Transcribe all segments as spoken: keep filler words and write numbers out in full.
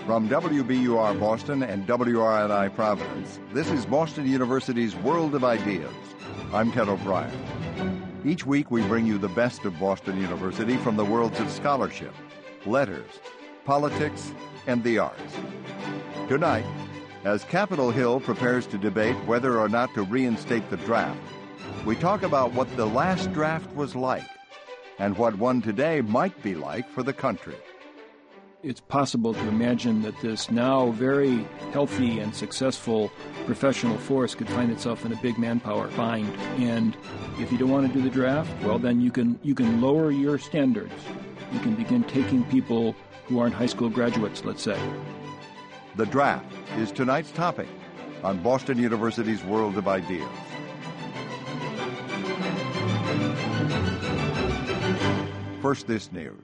From W B U R Boston and W R N I Providence, this is Boston University's World of Ideas. I'm Ted O'Brien. Each week we bring you the best of Boston University from the worlds of scholarship, letters, politics, and the arts. Tonight, as Capitol Hill prepares to debate whether or not to reinstate the draft, we talk about what the last draft was like and what one today might be like for the country. It's possible to imagine that this now very healthy and successful professional force could find itself in a big manpower bind. And if you don't want to do the draft, well, then you can you can lower your standards. You can begin taking people who aren't high school graduates, let's say. The draft is tonight's topic on Boston University's World of Ideas. First, this news.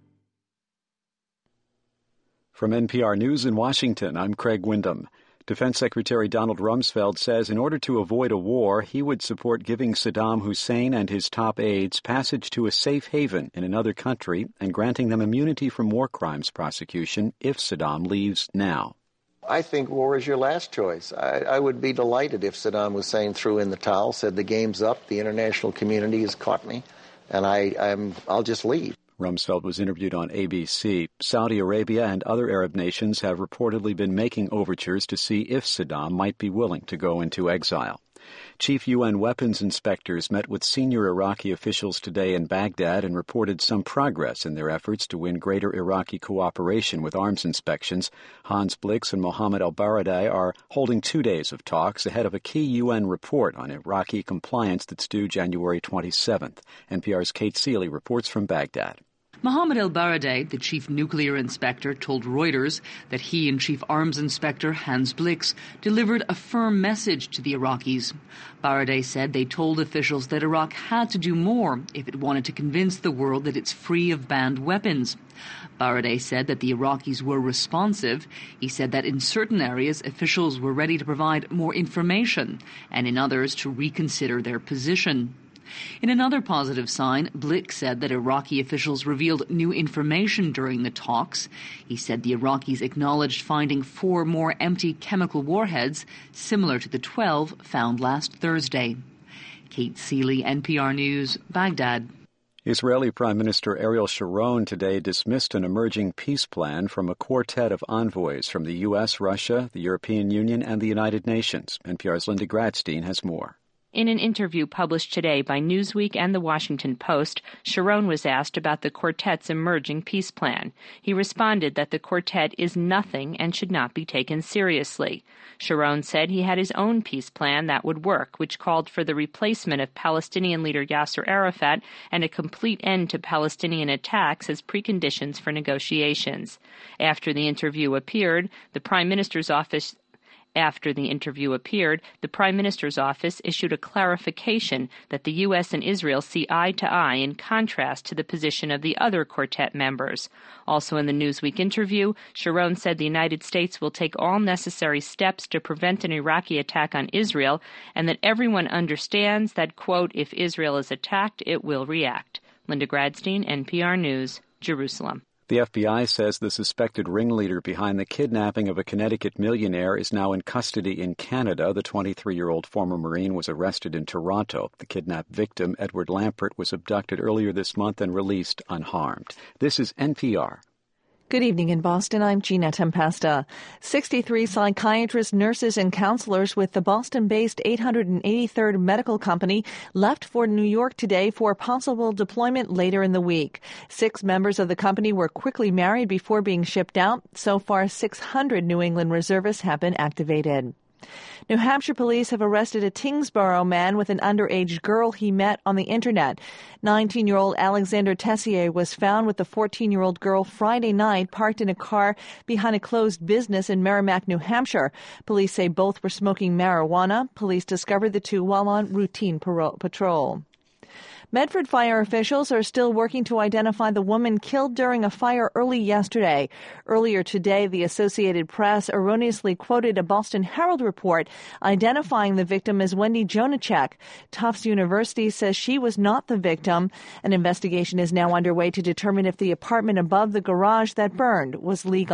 From N P R News in Washington, I'm Craig Windham. Defense Secretary Donald Rumsfeld says in order to avoid a war, he would support giving Saddam Hussein and his top aides passage to a safe haven in another country and granting them immunity from war crimes prosecution if Saddam leaves now. I think war is your last choice. I, I would be delighted if Saddam Hussein threw in the towel, said the game's up, the international community has caught me, and I, I'm, I'll just leave. Rumsfeld was interviewed on A B C. Saudi Arabia and other Arab nations have reportedly been making overtures to see if Saddam might be willing to go into exile. Chief U N weapons inspectors met with senior Iraqi officials today in Baghdad and reported some progress in their efforts to win greater Iraqi cooperation with arms inspections. Hans Blix and Mohammed El-Baradei are holding two days of talks ahead of a key U N report on Iraqi compliance that's due January twenty-seventh. N P R's Kate Seeley reports from Baghdad. Mohammed El-Baradei, the chief nuclear inspector, told Reuters that he and chief arms inspector Hans Blix delivered a firm message to the Iraqis. Baradei said they told officials that Iraq had to do more if it wanted to convince the world that it's free of banned weapons. Baradei said that the Iraqis were responsive. He said that in certain areas officials were ready to provide more information and in others to reconsider their position. In another positive sign, Blix said that Iraqi officials revealed new information during the talks. He said the Iraqis acknowledged finding four more empty chemical warheads, similar to the twelve found last Thursday. Kate Seeley, N P R News, Baghdad. Israeli Prime Minister Ariel Sharon today dismissed an emerging peace plan from a quartet of envoys from the U S, Russia, the European Union, and the United Nations. N P R's Linda Gradstein has more. In an interview published today by Newsweek and The Washington Post, Sharon was asked about the quartet's emerging peace plan. He responded that the quartet is nothing and should not be taken seriously. Sharon said he had his own peace plan that would work, which called for the replacement of Palestinian leader Yasser Arafat and a complete end to Palestinian attacks as preconditions for negotiations. After the interview appeared, the Prime Minister's office After the interview appeared, the Prime Minister's office issued a clarification that the U S and Israel see eye to eye in contrast to the position of the other quartet members. Also in the Newsweek interview, Sharon said the United States will take all necessary steps to prevent an Iraqi attack on Israel and that everyone understands that, quote, if Israel is attacked, it will react. Linda Gradstein, N P R News, Jerusalem. The F B I says the suspected ringleader behind the kidnapping of a Connecticut millionaire is now in custody in Canada. The twenty-three-year-old former Marine was arrested in Toronto. The kidnapped victim, Edward Lampert, was abducted earlier this month and released unharmed. This is N P R. Good evening in Boston. I'm Gina Tempesta. sixty-three psychiatrists, nurses, and counselors with the Boston-based eight hundred eighty-third Medical Company left for New York today for possible deployment later in the week. Six members of the company were quickly married before being shipped out. So far, six hundred New England reservists have been activated. New Hampshire police have arrested a Tingsboro man with an underage girl he met on the Internet. nineteen-year-old Alexander Tessier was found with the fourteen-year-old girl Friday night parked in a car behind a closed business in Merrimack, New Hampshire. Police say both were smoking marijuana. Police discovered the two while on routine patrol. Medford fire officials are still working to identify the woman killed during a fire early yesterday. Earlier today, the Associated Press erroneously quoted a Boston Herald report identifying the victim as Wendy Jonachek. Tufts University says she was not the victim. An investigation is now underway to determine if the apartment above the garage that burned was legal.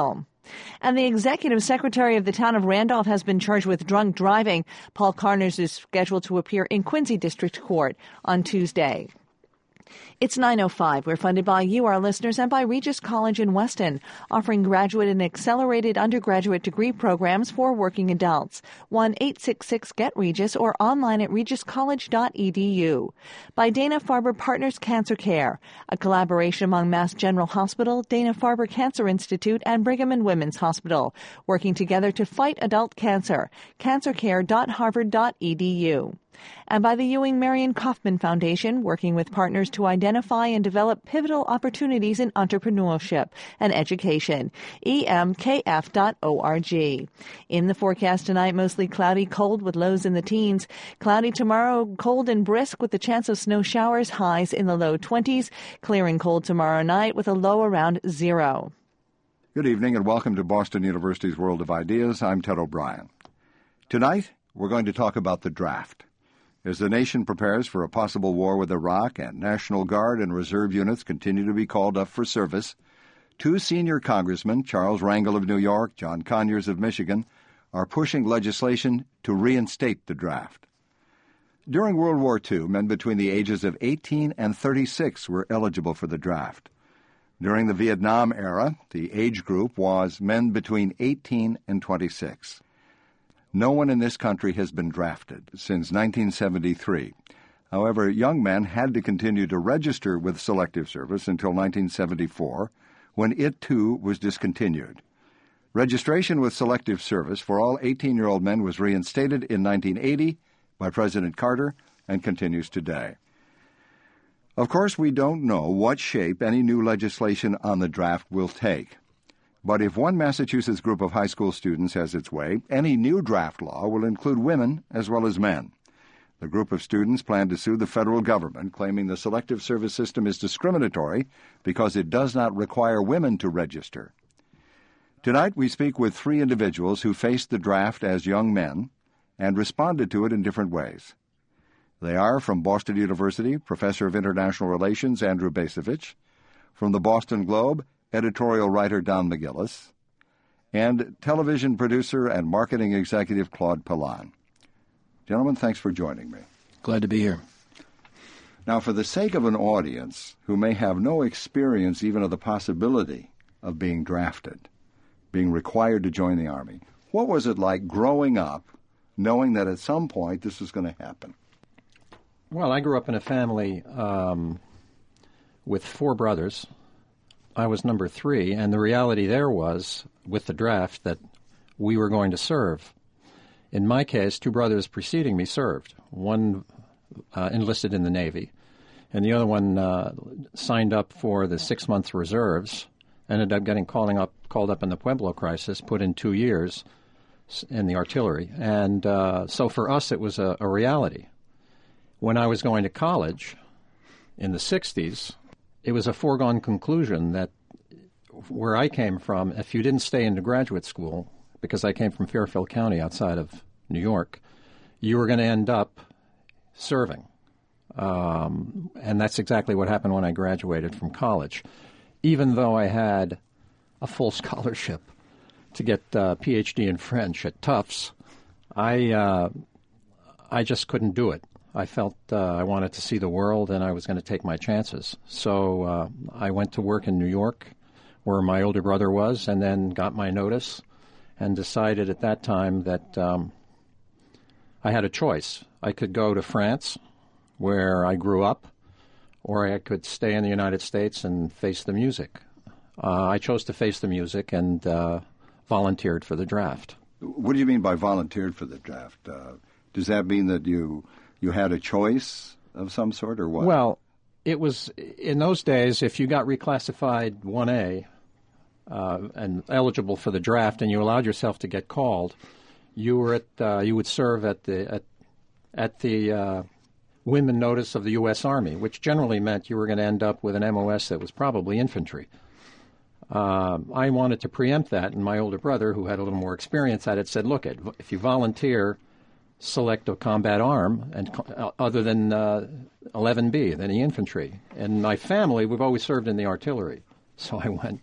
And the executive secretary of the town of Randolph has been charged with drunk driving. Paul Carners is scheduled to appear in Quincy District Court on Tuesday. It's nine oh five. We're funded by you, our listeners, and by Regis College in Weston, offering graduate and accelerated undergraduate degree programs for working adults. one eight six six get regis or online at regis college dot e d u. By Dana-Farber Partners Cancer Care, a collaboration among Mass General Hospital, Dana-Farber Cancer Institute, and Brigham and Women's Hospital, working together to fight adult cancer. cancer care dot harvard dot e d u. And by the Ewing Marion Kaufman Foundation, working with partners to identify and develop pivotal opportunities in entrepreneurship and education. e m k f dot org. In the forecast tonight, mostly cloudy, cold with lows in the teens. Cloudy tomorrow, cold and brisk with the chance of snow showers, highs in the low twenties. Clear and cold tomorrow night with a low around zero. Good evening and welcome to Boston University's World of Ideas. I'm Ted O'Brien. Tonight, we're going to talk about the draft. As the nation prepares for a possible war with Iraq and National Guard and Reserve units continue to be called up for service, two senior congressmen, Charles Rangel of New York, John Conyers of Michigan, are pushing legislation to reinstate the draft. During World War Two, men between the ages of eighteen and thirty-six were eligible for the draft. During the Vietnam era, the age group was men between eighteen and twenty-six. No one in this country has been drafted since nineteen seventy-three. However, young men had to continue to register with Selective Service until nineteen seventy-four, when it too was discontinued. Registration with Selective Service for all eighteen-year-old men was reinstated in nineteen eighty by President Carter and continues today. Of course, we don't know what shape any new legislation on the draft will take. But if one Massachusetts group of high school students has its way, any new draft law will include women as well as men. The group of students plan to sue the federal government, claiming the Selective Service system is discriminatory because it does not require women to register. Tonight we speak with three individuals who faced the draft as young men and responded to it in different ways. They are from Boston University, Professor of International Relations Andrew Bacevich, from the Boston Globe, editorial writer Don McGillis, and television producer and marketing executive Claude Pilon. Gentlemen, thanks for joining me. Glad to be here. Now, for the sake of an audience who may have no experience even of the possibility of being drafted, being required to join the Army, what was it like growing up knowing that at some point this was going to happen? Well, I grew up in a family um, with four brothers. I was number three, and the reality there was, with the draft, that we were going to serve. In my case, two brothers preceding me served. One uh, enlisted in the Navy, and the other one uh, signed up for the six-month reserves, ended up getting calling up, called up in the Pueblo crisis, put in two years in the artillery. And uh, so for us, it was a, a reality. When I was going to college in the sixties, it was a foregone conclusion that where I came from, if you didn't stay into graduate school, because I came from Fairfield County outside of New York, you were going to end up serving. Um, and that's exactly what happened when I graduated from college. Even though I had a full scholarship to get a P H D in French at Tufts, I, uh, I just couldn't do it. I felt uh, I wanted to see the world, and I was going to take my chances. So uh, I went to work in New York, where my older brother was, and then got my notice and decided at that time that um, I had a choice. I could go to France, where I grew up, or I could stay in the United States and face the music. Uh, I chose to face the music and uh, volunteered for the draft. What do you mean by volunteered for the draft? Uh, does that mean that you... You had a choice of some sort, or what? Well, it was, in those days, if you got reclassified one A uh, and eligible for the draft and you allowed yourself to get called, you were at, uh, you would serve at the, at, at the uh, whim and notice of the U S Army, which generally meant you were going to end up with an M O S that was probably infantry. Uh, I wanted to preempt that, and my older brother, who had a little more experience at it, said, look, if you volunteer, select a combat arm, and uh, other than uh, eleven B, than the infantry. And my family, we've always served in the artillery. So I went,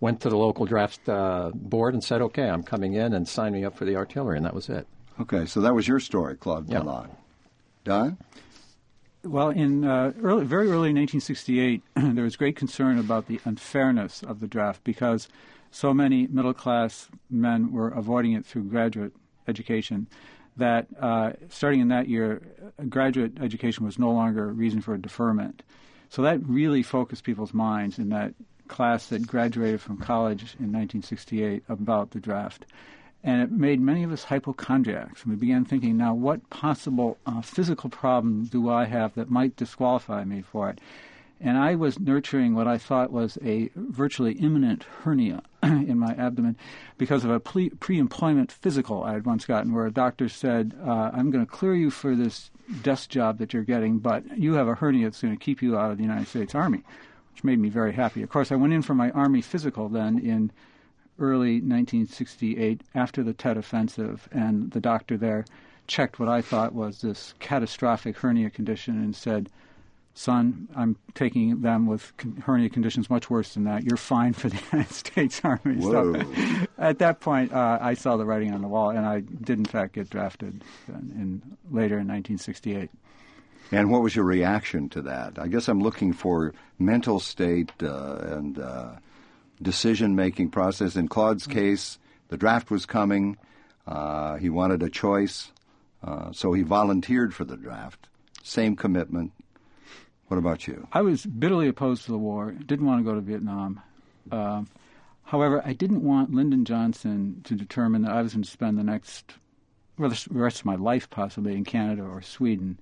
went to the local draft uh, board and said, okay, I'm coming in, and signed me up for the artillery, and that was it. Okay, so that was your story, Claude Yeah. Talon. Don? Well, in uh, early, very early in nineteen sixty-eight, there was great concern about the unfairness of the draft because so many middle-class men were avoiding it through graduate education that uh, starting in that year, graduate education was no longer a reason for a deferment. So that really focused people's minds in that class that graduated from college in nineteen sixty-eight about the draft. And it made many of us hypochondriacs. And we began thinking, now, what possible uh, physical problem do I have that might disqualify me for it? And I was nurturing what I thought was a virtually imminent hernia in my abdomen because of a pre- pre-employment physical I had once gotten where a doctor said, uh, I'm going to clear you for this desk job that you're getting, but you have a hernia that's going to keep you out of the United States Army, which made me very happy. Of course, I went in for my Army physical then in early nineteen sixty-eight after the Tet Offensive, and the doctor there checked what I thought was this catastrophic hernia condition and said, son, I'm taking them with con- hernia conditions much worse than that. You're fine for the United States Army. Whoa. So at that point, uh, I saw the writing on the wall, and I did, in fact, get drafted in, in later in nineteen sixty-eight. And what was your reaction to that? I guess I'm looking for mental state uh, and uh, decision-making process. In Claude's case, the draft was coming. Uh, he wanted a choice, uh, so he volunteered for the draft. Same commitment. What about you? I was bitterly opposed to the war, didn't want to go to Vietnam. Uh, however, I didn't want Lyndon Johnson to determine that I was going to spend the next, well, the rest of my life possibly in Canada or Sweden.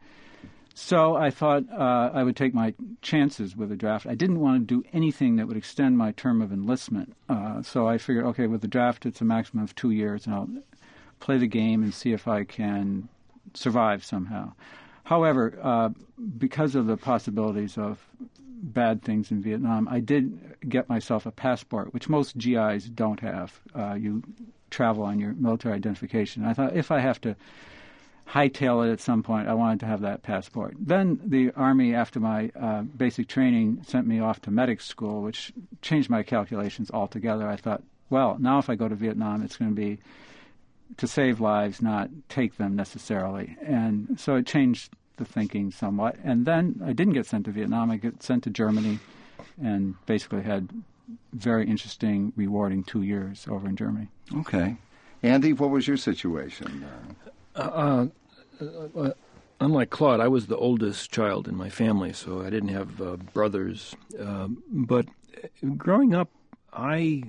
So I thought uh, I would take my chances with the draft. I didn't want to do anything that would extend my term of enlistment. Uh, so I figured, okay, with the draft, it's a maximum of two years, and I'll play the game and see if I can survive somehow. However, uh, because of the possibilities of bad things in Vietnam, I did get myself a passport, which most G Is don't have. Uh, you travel on your military identification. I thought if I have to hightail it at some point, I wanted to have that passport. Then the Army, after my uh, basic training, sent me off to medic school, which changed my calculations altogether. I thought, well, now if I go to Vietnam, it's going to be to save lives, not take them necessarily. And so it changed the thinking somewhat. And then I didn't get sent to Vietnam. I got sent to Germany and basically had very interesting, rewarding two years over in Germany. Okay. Andy, what was your situation? Uh, uh, uh, unlike Claude, I was the oldest child in my family, so I didn't have uh, brothers. Uh, but growing up, I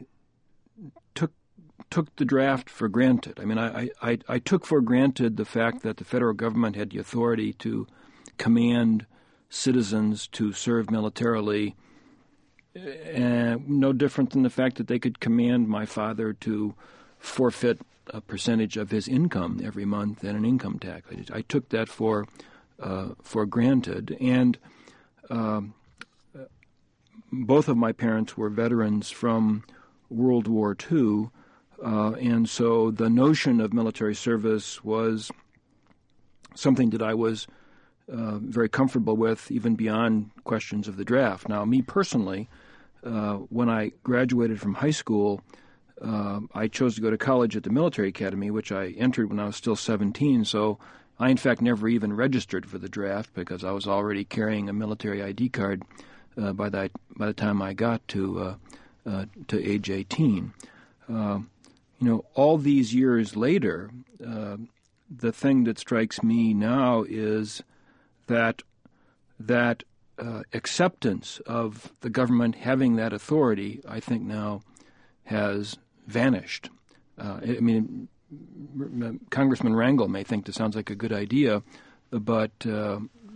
took took the draft for granted. I mean, I, I, I took for granted the fact that the federal government had the authority to command citizens to serve militarily, uh, no different than the fact that they could command my father to forfeit a percentage of his income every month and an income tax. I, I took that for uh, for granted. And um, both of my parents were veterans from World War Two, uh, and so the notion of military service was something that I was uh, very comfortable with, even beyond questions of the draft. Now, me personally, uh, when I graduated from high school, Uh, I chose to go to college at the military academy, which I entered when I was still seventeen. So I, in fact, never even registered for the draft because I was already carrying a military I D card uh, by the by the time I got to uh, uh, to age eighteen. Uh, you know, all these years later, uh, the thing that strikes me now is that that uh, acceptance of the government having that authority, I think now has vanished. Uh, I mean, Congressman Rangel may think this sounds like a good idea, but uh,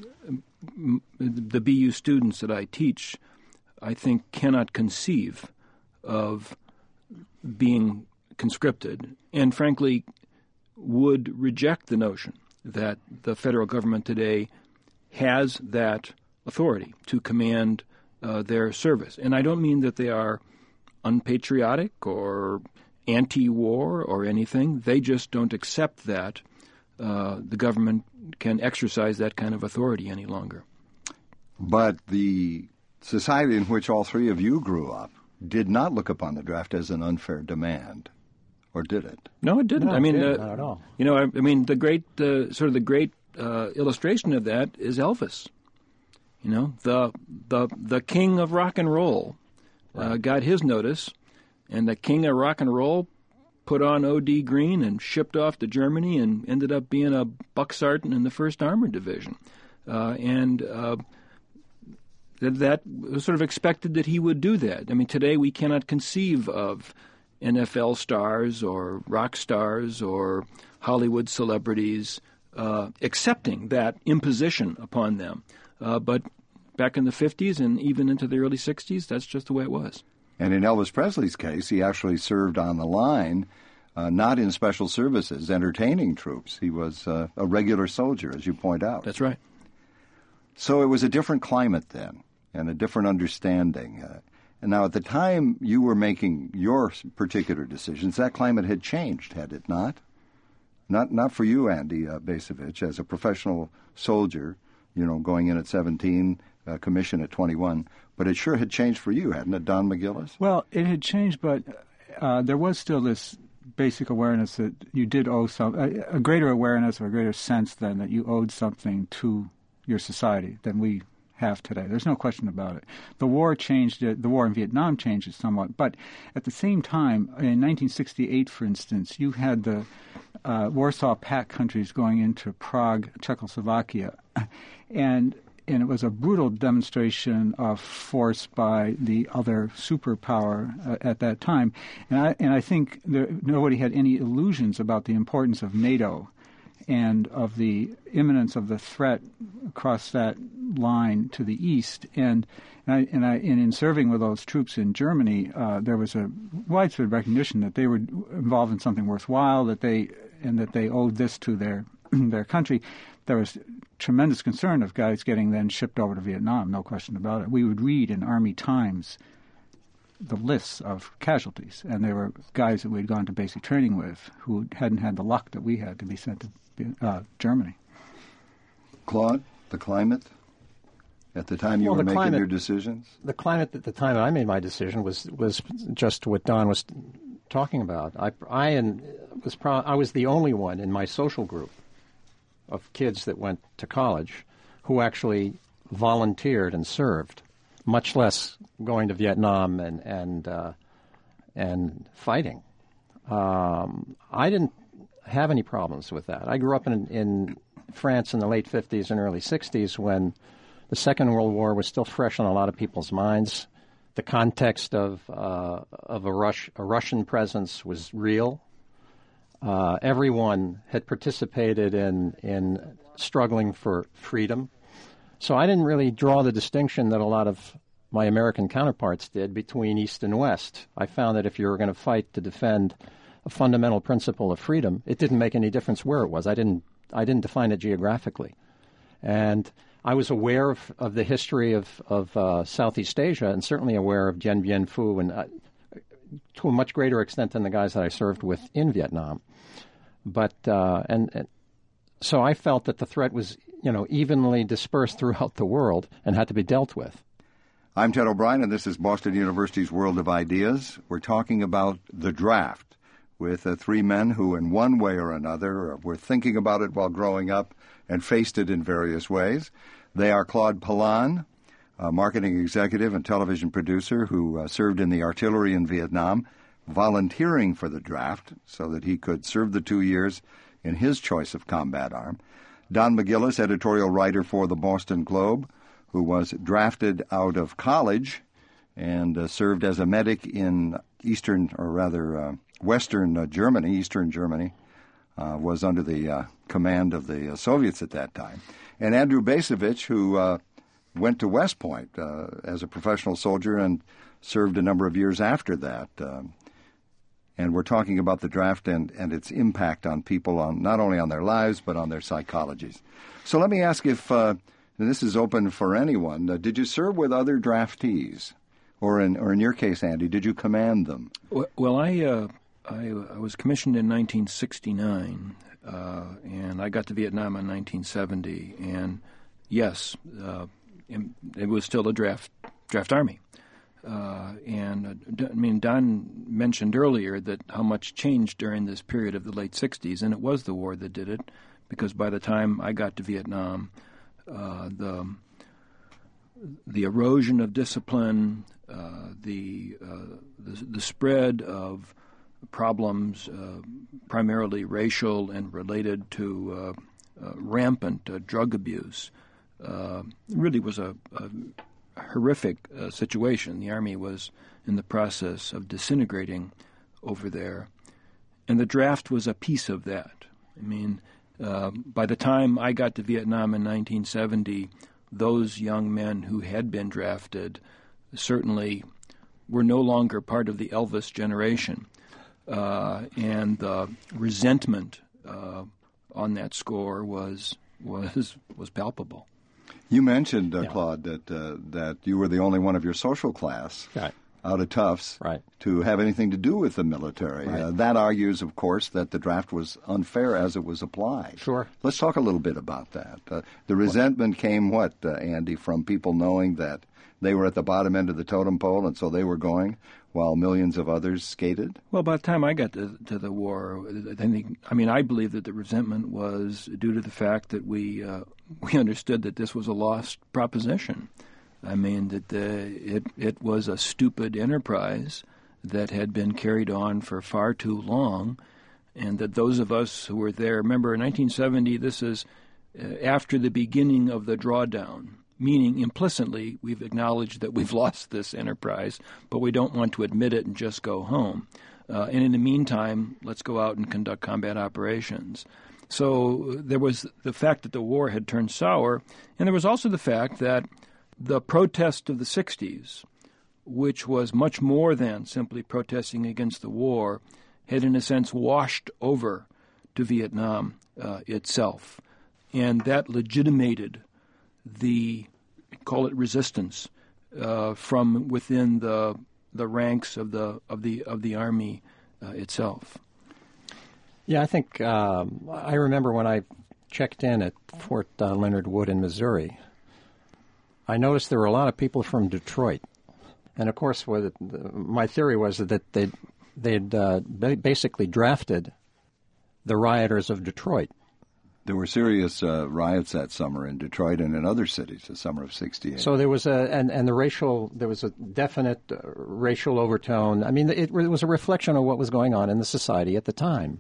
the B U students that I teach, I think, cannot conceive of being conscripted, and frankly, would reject the notion that the federal government today has that authority to command uh, their service. And I don't mean that they are unpatriotic or anti-war or anything. They just don't accept that uh, the government can exercise that kind of authority any longer. But the society in which all three of you grew up did not look upon the draft as an unfair demand, or did it? No, it didn't. No, I mean, it didn't. Uh, Not at all. You know, I, I mean, the great uh, sort of the great uh, illustration of that is Elvis. You know, the the the king of rock and roll uh, Right. got his notice, and the king of rock and roll put on O D Green and shipped off to Germany and ended up being a buck sergeant in the First Armored Division, uh, and. Uh, That, that was sort of expected that he would do that. I mean, today we cannot conceive of N F L stars or rock stars or Hollywood celebrities uh, accepting that imposition upon them. Uh, but back in the fifties and even into the early sixties, that's just the way it was. And in Elvis Presley's case, he actually served on the line, uh, not in special services, entertaining troops. He was uh, a regular soldier, as you point out. That's right. So it was a different climate then, and a different understanding. Uh, and now, at the time you were making your particular decisions, that climate had changed, had it not? Not not for you, Andy uh, Bacevich, as a professional soldier, you know, going in at seventeen, uh, commission at twenty-one, but it sure had changed for you, hadn't it, Don McGillis? Well, it had changed, but uh, there was still this basic awareness that you did owe some, a, a greater awareness or a greater sense then that you owed something to your society than we have today. There's no question about it. The war changed it. The war in Vietnam changed it somewhat. But at the same time, in nineteen sixty-eight, for instance, you had the uh, Warsaw Pact countries going into Prague, Czechoslovakia, and and it was a brutal demonstration of force by the other superpower uh, at that time. And I and I think there, nobody had any illusions about the importance of NATO and of the imminence of the threat across that line to the east. And and, I, and, I, and in serving with those troops in Germany, uh, there was a widespread recognition that they were involved in something worthwhile, that they and that they owed this to their their country. There was tremendous concern of guys getting then shipped over to Vietnam, no question about it. We would read in Army Times the lists of casualties, and there were guys that we'd gone to basic training with who hadn't had the luck that we had to be sent to Uh, Germany. Claude, the climate at the time you well, were making climate, your decisions? The climate at the time that I made my decision was was just what Don was talking about. I, I and was pro- I was the only one in my social group of kids that went to college who actually volunteered and served, much less going to Vietnam and and uh, and fighting. Um, I didn't have any problems with that. I grew up in, in France in the late fifties and early sixties when the Second World War was still fresh on a lot of people's minds. The context of uh, of a, Rush, a Russian presence was real. Uh, everyone had participated in in struggling for freedom. So I didn't really draw the distinction that a lot of my American counterparts did between East and West. I found that if you were going to fight to defend a fundamental principle of freedom, it didn't make any difference where it was. I didn't I didn't define it geographically. And I was aware of, of the history of, of uh, Southeast Asia and certainly aware of Dien Bien Phu and uh, to a much greater extent than the guys that I served with in Vietnam. But uh, and, and so I felt that the threat was, you know, evenly dispersed throughout the world and had to be dealt with. I'm Ted O'Brien, and this is Boston University's World of Ideas. We're talking about the draft with uh, three men who, in one way or another, uh, were thinking about it while growing up and faced it in various ways. They are Claude Pallon, a marketing executive and television producer who uh, served in the artillery in Vietnam, volunteering for the draft so that he could serve the two years in his choice of combat arm. Don McGillis, editorial writer for the Boston Globe, who was drafted out of college and uh, served as a medic in eastern, or rather uh, western uh, Germany, eastern Germany, uh, was under the uh, command of the uh, Soviets at that time. And Andrew Bacevich, who uh, went to West Point uh, as a professional soldier and served a number of years after that. Um, and we're talking about the draft and, and its impact on people, on not only on their lives, but on their psychologies. So let me ask if, uh, and this is open for anyone, uh, did you serve with other draftees? Or in, or in your case, Andy, did you command them? Well, I uh, I, I was commissioned in nineteen sixty-nine, uh, and I got to Vietnam in nineteen seventy. And yes, uh, it was still a draft draft army. Uh, and uh, I mean, Don mentioned earlier that how much changed during this period of the late sixties, and it was the war that did it, because by the time I got to Vietnam, uh, the the erosion of discipline, uh, the, uh, the the spread of problems, uh, primarily racial and related to uh, uh, rampant uh, drug abuse, uh, really was a, a horrific uh, situation. The Army was in the process of disintegrating over there, and the draft was a piece of that. I mean, uh, by the time I got to Vietnam in nineteen seventy, those young men who had been drafted certainly were no longer part of the Elvis generation, uh, and the resentment uh, on that score was was was palpable. You mentioned, uh, yeah. Claude, that uh, that you were the only one of your social class right. out of Tufts right. to have anything to do with the military. Right. Uh, that argues, of course, that the draft was unfair as it was applied. Sure. Let's talk a little bit about that. Uh, the resentment came, what, uh, Andy, from people knowing that they were at the bottom end of the totem pole, and so they were going, while millions of others skated? Well, by the time I got to, to the war, I think, I mean, I believe that the resentment was due to the fact that we uh, we understood that this was a lost proposition. I mean, that the, it it was a stupid enterprise that had been carried on for far too long, and that those of us who were there, remember, in nineteen seventy, this is uh, after the beginning of the drawdown. Meaning, implicitly, we've acknowledged that we've lost this enterprise, but we don't want to admit it and just go home. Uh, and in the meantime, let's go out and conduct combat operations. So there was the fact that the war had turned sour, and there was also the fact that the protest of the sixties, which was much more than simply protesting against the war, had in a sense washed over to Vietnam uh, itself. And that legitimated the, call it resistance, uh, from within the the ranks of the of the of the Army uh, itself. Yeah, I think um, I remember when I checked in at Fort uh, Leonard Wood in Missouri, I noticed there were a lot of people from Detroit, and of course, what it, my theory was that they they'd uh, basically drafted the rioters of Detroit. There were serious uh, riots that summer in Detroit and in other cities, the summer of sixty-eight. So there was a, and, and the racial, there was a definite uh, racial overtone. I mean, it, it was a reflection of what was going on in the society at the time.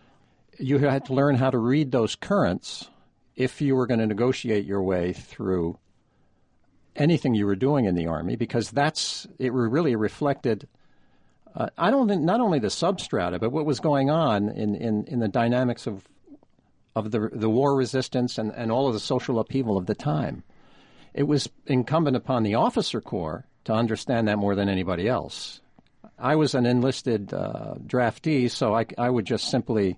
You had to learn how to read those currents if you were going to negotiate your way through anything you were doing in the Army, because that's, it really reflected, uh, I don't think, not only the substrata, but what was going on in, in, in the dynamics of of the the war resistance and, and all of the social upheaval of the time. It was incumbent upon the officer corps to understand that more than anybody else. I was an enlisted uh, draftee, so I, I would just simply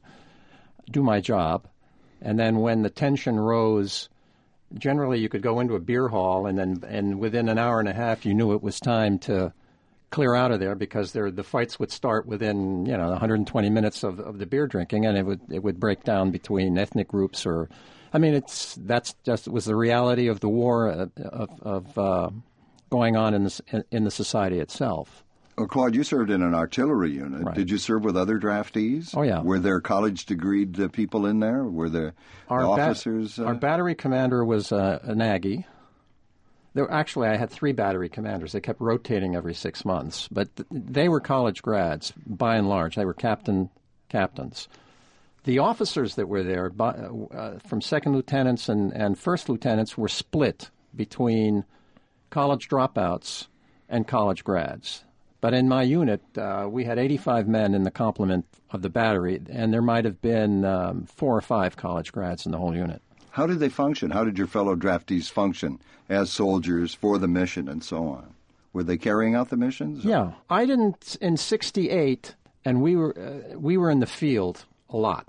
do my job. And then when the tension rose, generally you could go into a beer hall, and then and within an hour and a half you knew it was time to clear out of there, because there, the fights would start within, you know, one hundred twenty minutes of, of the beer drinking, and it would it would break down between ethnic groups. Or, I mean, it's that's just it was the reality of the war uh, of, of uh, going on in the in the society itself. Well, Claude, you served in an artillery unit. Right. Did you serve with other draftees? Oh yeah. Were there college degreed uh, people in there? Were there our officers? Bat- uh... Our battery commander was uh, an Aggie. There, actually, I had three battery commanders. They kept rotating every six months, but th- they were college grads, by and large. They were captain captains. The officers that were there, by, uh, from second lieutenants and, and first lieutenants, were split between college dropouts and college grads. But in my unit, uh, we had eighty-five men in the complement of the battery, and there might have been um, four or five college grads in the whole unit. How did they function? How did your fellow draftees function as soldiers for the mission and so on? Were they carrying out the missions? Yeah. I didn't, in sixty-eight, and we were uh, we were in the field a lot.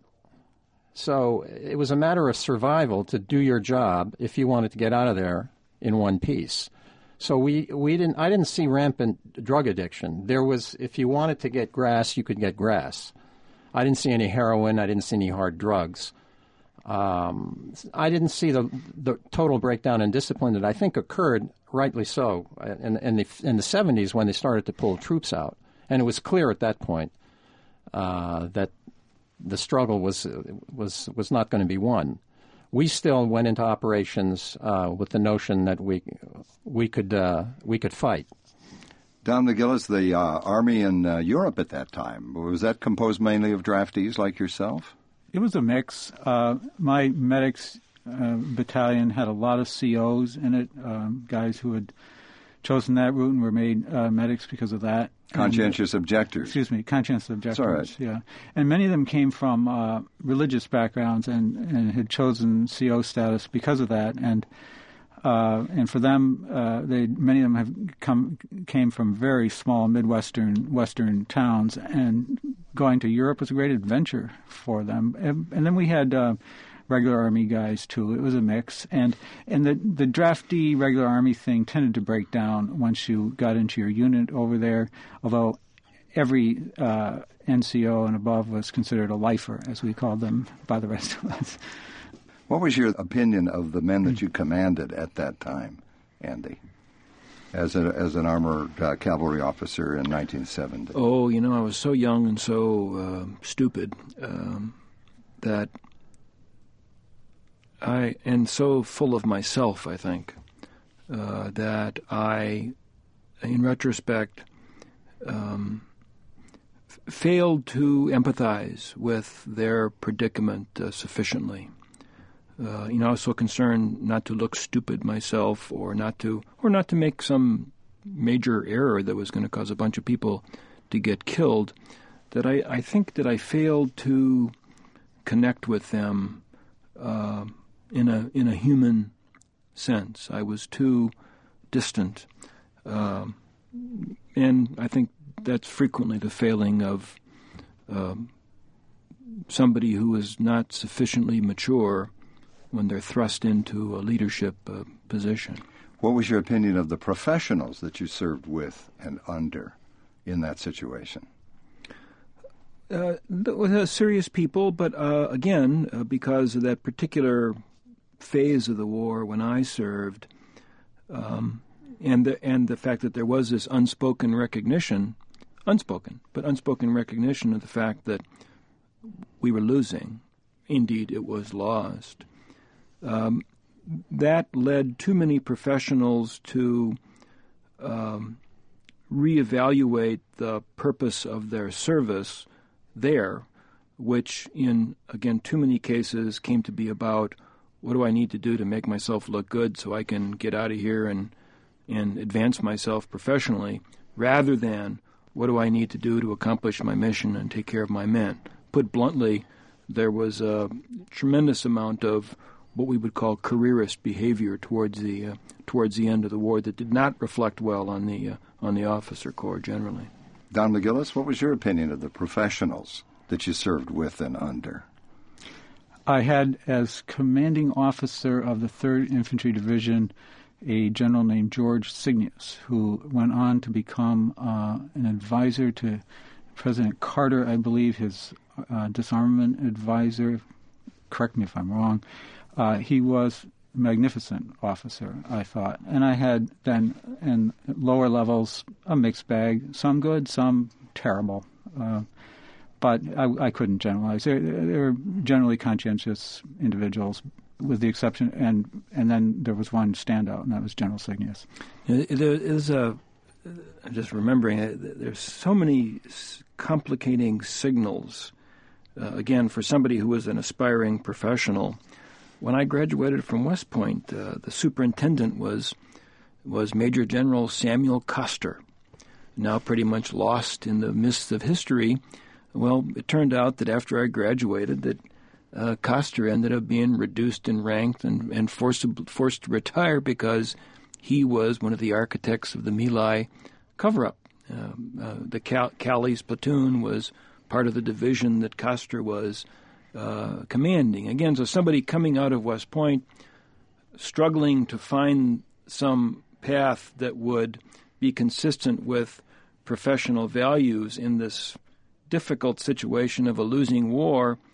So it was a matter of survival to do your job if you wanted to get out of there in one piece. So we, we didn't I didn't see rampant drug addiction. There was, if you wanted to get grass, you could get grass. I didn't see any heroin. I didn't see any hard drugs. Um, I didn't see the the total breakdown in discipline that I think occurred, rightly so, in, in the in the seventies when they started to pull troops out, and it was clear at that point uh, that the struggle was was was not going to be won. We still went into operations uh, with the notion that we we could uh, we could fight. Don McGillis, the uh, Army in uh, Europe at that time, was that composed mainly of draftees like yourself? It was a mix. Uh, my medics uh, battalion had a lot of C Os in it, um, guys who had chosen that route and were made uh, medics because of that. Conscientious and, objectors. Excuse me, conscientious objectors. That's all right. Yeah, and many of them came from uh, religious backgrounds and, and had chosen C O status because of that. And uh, and for them, uh, they many of them have come came from very small Midwestern Western towns, and going to Europe was a great adventure for them. And, and then we had uh, regular Army guys too. It was a mix, and and the the draftee regular Army thing tended to break down once you got into your unit over there. Although every uh, N C O and above was considered a lifer, as we called them by the rest of us. What was your opinion of the men that you commanded at that time, Andy, as a, as an armored uh, cavalry officer in nineteen seventy? Oh, you know, I was so young and so uh, stupid um, that I, and so full of myself, I think, uh, that I, in retrospect, um, f- failed to empathize with their predicament uh, sufficiently. Uh, you know, I was so concerned not to look stupid myself, or not to, or not to make some major error that was going to cause a bunch of people to get killed, that I, I think that I failed to connect with them uh, in a in a human sense. I was too distant, um, and I think that's frequently the failing of um, somebody who is not sufficiently mature when they're thrust into a leadership uh, position. What was your opinion of the professionals that you served with and under in that situation? Uh, uh, serious people, but uh, again, uh, because of that particular phase of the war when I served, um, and the and the fact that there was this unspoken recognition, unspoken, but unspoken recognition of the fact that we were losing. Indeed, it was lost. Um, that led too many professionals to um, reevaluate the purpose of their service there, which in, again, too many cases came to be about, what do I need to do to make myself look good so I can get out of here and and advance myself professionally, rather than what do I need to do to accomplish my mission and take care of my men. Put bluntly, there was a tremendous amount of what we would call careerist behavior towards the uh, towards the end of the war that did not reflect well on the uh, on the officer corps generally. Don McGillis, what was your opinion of the professionals that you served with and under? I had, as commanding officer of the third Infantry Division, a general named George Signius, who went on to become uh, an advisor to President Carter, I believe, his uh, disarmament advisor. Correct me if I'm wrong. Uh, he was a magnificent officer, I thought. And I had then, in lower levels, a mixed bag, some good, some terrible. Uh, but I, I couldn't generalize. They were generally conscientious individuals, with the exception, and and then there was one standout, and that was General Signius. There is a, I'm just remembering, there's so many complicating signals, uh, again, for somebody who was an aspiring professional. When I graduated from West Point, uh, the superintendent was was Major General Samuel Custer, now pretty much lost in the mists of history. Well, it turned out that after I graduated, that uh, Custer ended up being reduced in rank and, and forced, forced to retire because he was one of the architects of the My Lai cover-up. Uh, uh, the Cal- Callie's platoon was part of the division that Custer was Uh, commanding. Again, so somebody coming out of West Point, struggling to find some path that would be consistent with professional values in this difficult situation of a losing war,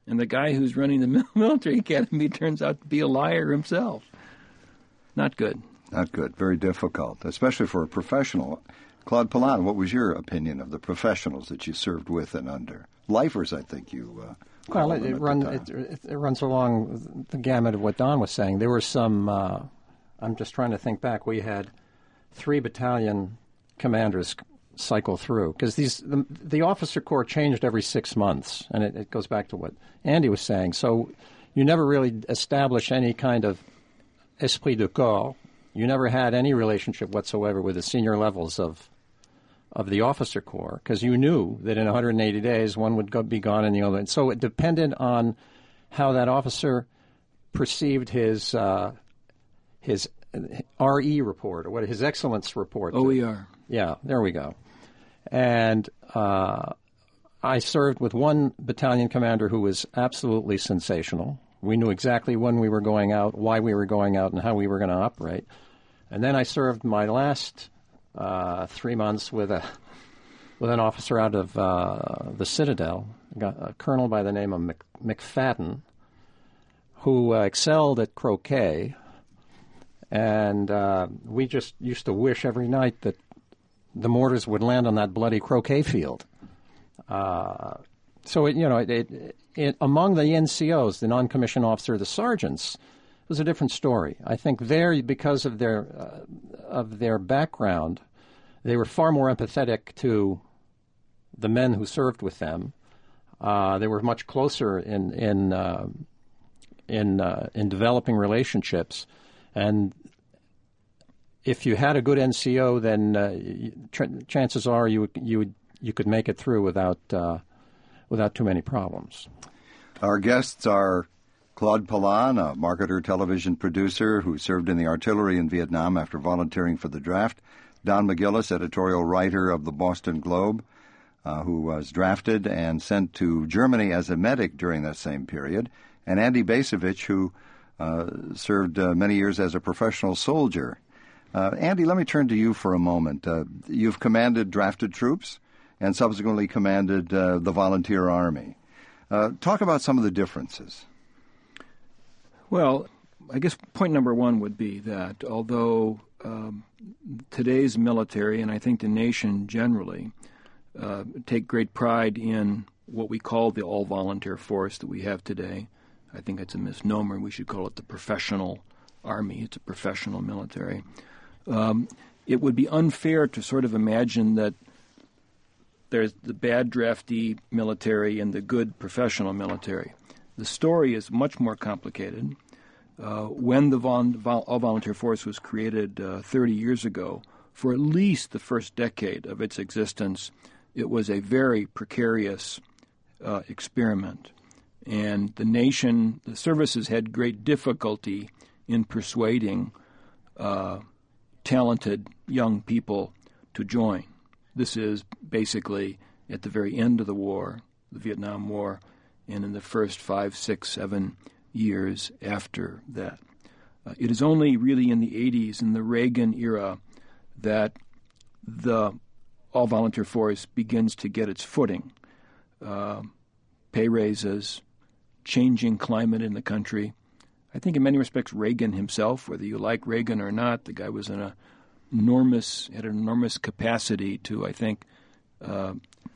And the guy who's running the military academy turns out to be a liar himself. Not good. Not good. Very difficult, especially for a professional. Claude Pilon, what was your opinion of the professionals that you served with and under? Lifers, I think you uh, Well, it, it, run, it, it, it runs along the gamut of what Don was saying. There were some, uh, I'm just trying to think back, we had three battalion commanders cycle through, because these the, the officer corps changed every six months, and it, it goes back to what Andy was saying. So you never really established any kind of esprit de corps. You never had any relationship whatsoever with the senior levels of of the officer corps, because you knew that in one hundred eighty days one would go, be gone and the other. And so it depended on how that officer perceived his uh, his R E report, or what his excellence report. O E R. Yeah, there we go. And uh, I served with one battalion commander who was absolutely sensational. We knew exactly when we were going out, why we were going out, and how we were going to operate. And then I served my last uh, three months with a with an officer out of uh, the Citadel, a colonel by the name of Mc, McFadden, who uh, excelled at croquet. And uh, we just used to wish every night that the mortars would land on that bloody croquet field. Uh, so, it, you know, it, it, it, among the N C Os, the non-commissioned officer, the sergeants, it was a different story. I think there, because of their uh, of their background, they were far more empathetic to the men who served with them. Uh, they were much closer in in uh, in uh, in developing relationships, and if you had a good N C O, then uh, tr- chances are you you would you could make it through without uh, without too many problems. Our guests are Claude Pilon, a marketer television producer who served in the artillery in Vietnam after volunteering for the draft, Don McGillis, editorial writer of the Boston Globe, uh, who was drafted and sent to Germany as a medic during that same period, and Andy Bacevich, who uh, served uh, many years as a professional soldier. Uh, Andy, let me turn to you for a moment. Uh, you've commanded drafted troops and subsequently commanded uh, the volunteer army. Uh, talk about some of the differences. Well, I guess point number one would be that although um, today's military, and I think the nation generally, uh, take great pride in what we call the all-volunteer force that we have today, I think it's a misnomer. We should call it the professional army. It's a professional military. Um, it would be unfair to sort of imagine that there's the bad drafty military and the good professional military. The story is much more complicated. Uh, when the vol- vol- all-volunteer force was created uh, thirty years ago, for at least the first decade of its existence, it was a very precarious uh, experiment. And the nation, the services had great difficulty in persuading uh, talented young people to join. This is basically at the very end of the war, the Vietnam War, and in the first five, six, seven years after that. Uh, it is only really in the eighties, in the Reagan era, that the all-volunteer force begins to get its footing. Uh, pay raises, changing climate in the country. I think in many respects Reagan himself, whether you like Reagan or not, the guy was an enormous, had an enormous capacity to, I think, uh,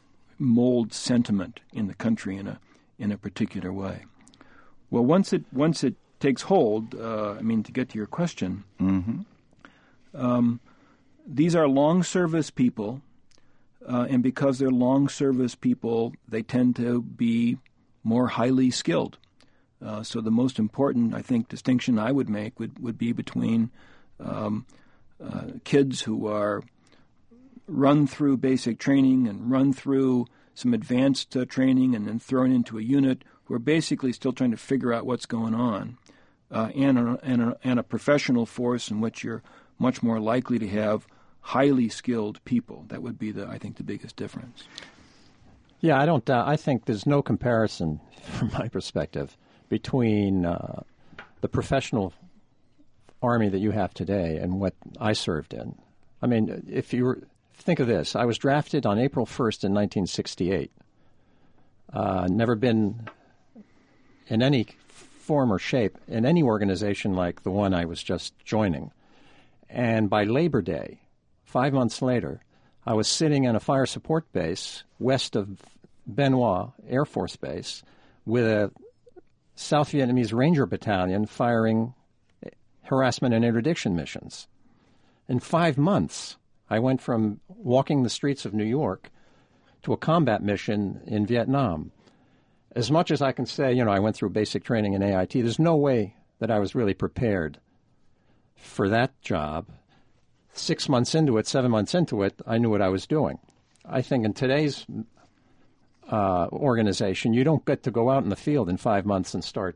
mold sentiment in the country in a in a particular way. Well, once it once it takes hold, uh, I mean, to get to your question, mm-hmm. um, these are long service people, uh, and because they're long service people, they tend to be more highly skilled. Uh, so the most important, I think, distinction I would make would, would be between um, uh, kids who are run through basic training and run through some advanced uh, training and then thrown into a unit who are basically still trying to figure out what's going on, uh, and, a, and, a, and a professional force in which you're much more likely to have highly skilled people. That would be, the I think, the biggest difference. Yeah, I don't. Uh, I think there's no comparison, from my perspective, between uh, the professional army that you have today and what I served in. I mean, if you were, think of this: I was drafted on April first in nineteen sixty-eight. Uh, never been in any form or shape in any organization like the one I was just joining. And by Labor Day, five months later, I was sitting in a fire support base west of Benoit Air Force Base with a South Vietnamese Ranger Battalion firing harassment and interdiction missions. In five months, I went from walking the streets of New York to a combat mission in Vietnam. As much as I can say, you know, I went through basic training in A I T, there's no way that I was really prepared for that job. Six months into it, seven months into it, I knew what I was doing. I think in today's uh, organization, you don't get to go out in the field in five months and start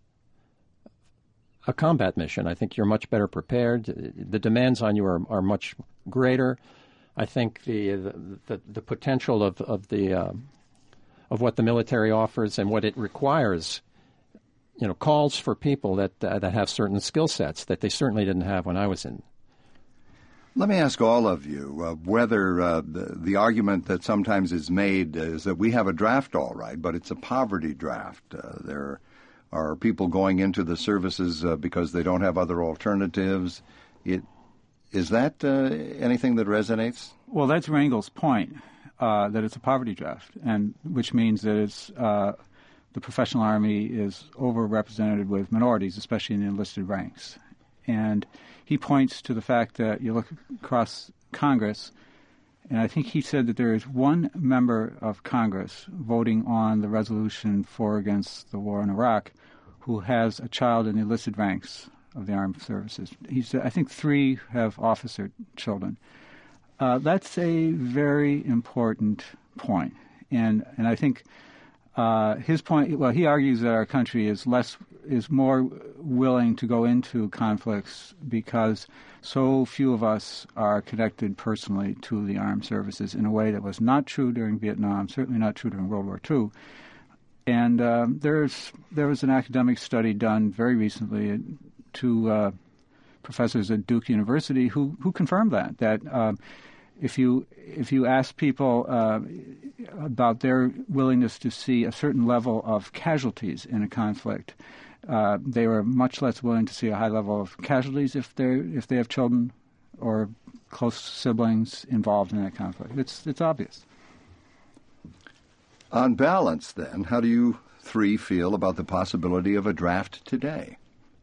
a combat mission. I think you're much better prepared. The demands on you are, are much greater. I think the the, the, the potential of of the uh, of what the military offers and what it requires, you know, calls for people that uh, that have certain skill sets that they certainly didn't have when I was in. Let me ask all of you uh, whether uh, the, the argument that sometimes is made is that we have a draft all right, but it's a poverty draft. Uh, there are people going into the services uh, because they don't have other alternatives. It, is that uh, anything that resonates? Well, that's Rangel's point, uh, that it's a poverty draft, and which means that it's uh, the professional army is overrepresented with minorities, especially in the enlisted ranks. And he points to the fact that you look across Congress, and I think he said that there is one member of Congress voting on the resolution for or against the war in Iraq who has a child in the enlisted ranks of the armed services. He said, I think three have officer children. Uh, that's a very important point. And, and I think uh, his point, well, he argues that our country is less is more willing to go into conflicts because so few of us are connected personally to the armed services in a way that was not true during Vietnam, certainly not true during World War Two. And um, there's there was an academic study done very recently to uh, professors at Duke University who, who confirmed that, that um, if you if you ask people uh, about their willingness to see a certain level of casualties in a conflict, Uh, they were much less willing to see a high level of casualties if they if they have children or close siblings involved in that conflict. It's it's obvious. On balance, then, how do you three feel about the possibility of a draft today?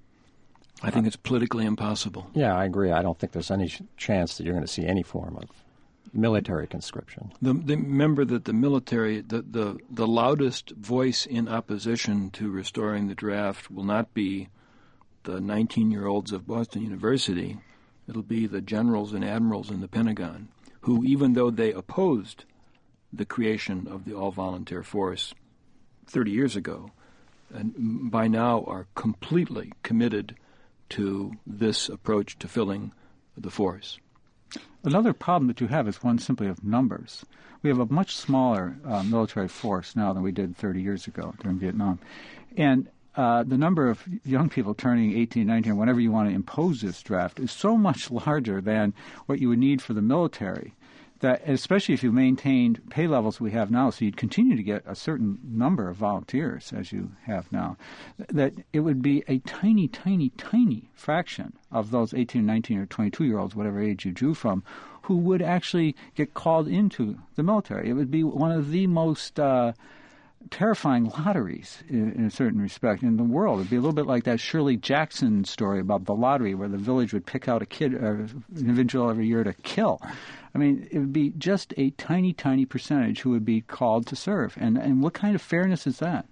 I think it's politically impossible. Yeah, I agree. I don't think there's any ch- chance that you're going to see any form of military conscription. The, the, remember that the military, the, the, the loudest voice in opposition to restoring the draft will not be the nineteen-year-olds of Boston University. It'll be the generals and admirals in the Pentagon, who, even though they opposed the creation of the all-volunteer force thirty years ago, and by now are completely committed to this approach to filling the force. Another problem that you have is one simply of numbers. We have a much smaller uh, military force now than we did thirty years ago during Vietnam. And uh, the number of young people turning eighteen, nineteen, whenever you want to impose this draft, is so much larger than what you would need for the military, that especially if you maintained pay levels we have now, so you'd continue to get a certain number of volunteers, as you have now, that it would be a tiny, tiny, tiny fraction of those eighteen, nineteen, or twenty-two-year-olds, whatever age you drew from, who would actually get called into the military. It would be one of the most uh, terrifying lotteries, in, in a certain respect, in the world. It would be a little bit like that Shirley Jackson story about the lottery, where the village would pick out a kid, or an individual every year to kill. I mean, it would be just a tiny, tiny percentage who would be called to serve. And, and what kind of fairness is that?